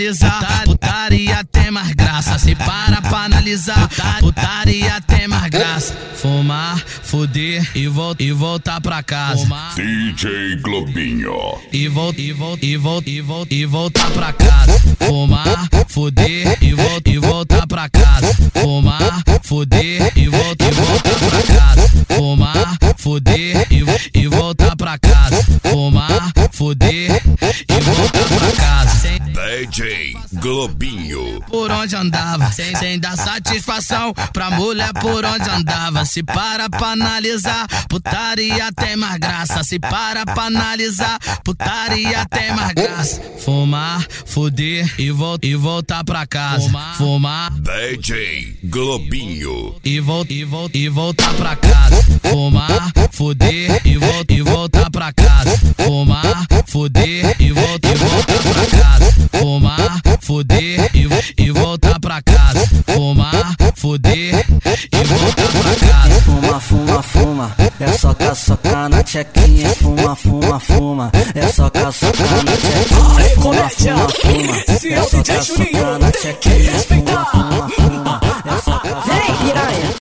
analisar, putaria tem mais graça. Se para pra analisar, putaria tem mais graça. Fumar, fuder e voltar pra casa. DJ Globinho. E voltar pra casa. Fumar, fuder e voltar pra casa. Fumar, fuder e voltar pra casa. Fumar, fuder e voltar pra casa. Fumar, fuder e voltar pra casa. DJ Globinho. Por onde andava, sem dar satisfação pra mulher por onde andava. Se para pra analisar, putaria tem mais graça. Se para pra analisar, putaria tem mais graça. Fumar, fuder e voltar pra casa. Fumar, DJ Globinho. e voltar pra casa. Fumar, fuder e voltar pra casa. Fumar, fuder e voltar pra casa. Fumar, fuder e voltar pra casa. Fumar, fuder e voltar pra casa. Fuma, fuma, fuma, é só caçocar na tchequinha. Fuma, fuma, fuma, é só caçocar na tchequinha. Fuma, fuma, fuma, é só caçocar na tchequinha.